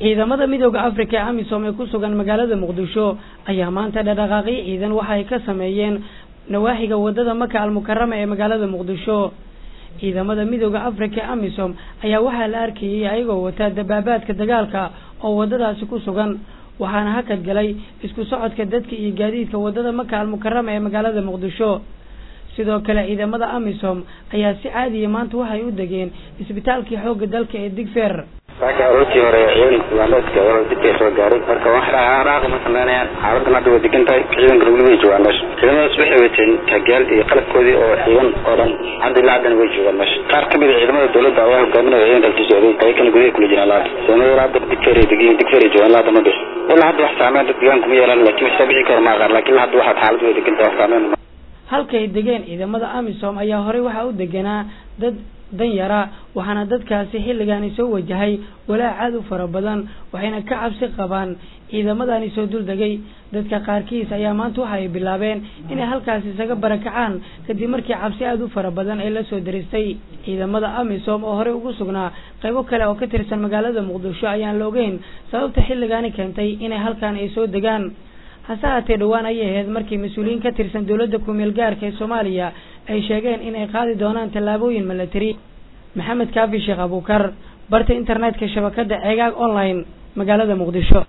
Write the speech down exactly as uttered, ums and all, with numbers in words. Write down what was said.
ciidamada midowga Afrika ee AMISOM ee ku sugan magaalada Muqdisho ayaa maanta dhaqaaqay ciidan waxa ay ka sameeyeen nawaaxiga wadada Maka al-Mukarrama ee magaalada Muqdisho. ciidamada midowga Afrika ee AMISOM ayaa waxa la arkayay ayagoo wata dabaabaadka dagaalka oo wadadaasi ku sugan, waxaana hakad galay isku socodka dadka iyo gaadiidka wadada Maka al-Mukarrama ee magaalada Muqdisho. sidoo kale ciidamada AMISOM ayaa si caadi ah maanta waxay u dageen isbitaalkii xoogga dalka ee Digfeer. Waxa rooti hore ciidanka walaadka oo dibka soo gaaray marka waxa raaq ma sameeyaan xaaladda hadda way digantay ciidanka lagu way joogaan meesha ciidamadaas waxay wateen tagaal iyo qalabkoodii oo ciidan oo dhan hadda ilaa hadda way joogaan meesha qaar kamid ah ciidamada dawladda ayaa hogaaminaya ciidanka Soomaaliya ay kan gudaha kula jiraan laad Soomaaliya hadda Digfeer digin Digfeer joogaan laad ma dhis ilaa hadda wax saameyn dad deegaanka ma yeelan laakiin waxa bixi karo ma qaar laakiin hadda waxa xaaladdu way digantay wax saameyn halkay degeen ciidamada AMISOM ayaa hore waxa u deganaa dad dan yara waxaana dadkaasi xilligan soo wajahay walaac aad u fara badan waxayna ka cabsi qabaan ciidamadani soo dul degay. dadka qaarkiis ayaa maanta waxay bilaabeen inay halkaas isaga barakacaan kadib markii cabsi aad u fara badan ay la soo diristay. ciidamada AMISOM oo hore ugu sugnaa qaybo kale oo ka tirsan magaalada Muqdisho ayaan la ogeyn sababta xilligan keentay inay halkaan ay soo degaan. hase haatee dhawaan ay ahayd markii mas'uuliyiin ka tirsan dawladda ku meel gaarka ee Soomaaliya ay sheegeen in ay qaadi doonaan tallaabooyin milatari. Maxamed Kaafi Sheekh Abuukar, barta internetka shabakada Ceegaag online magaalada Muqdisho.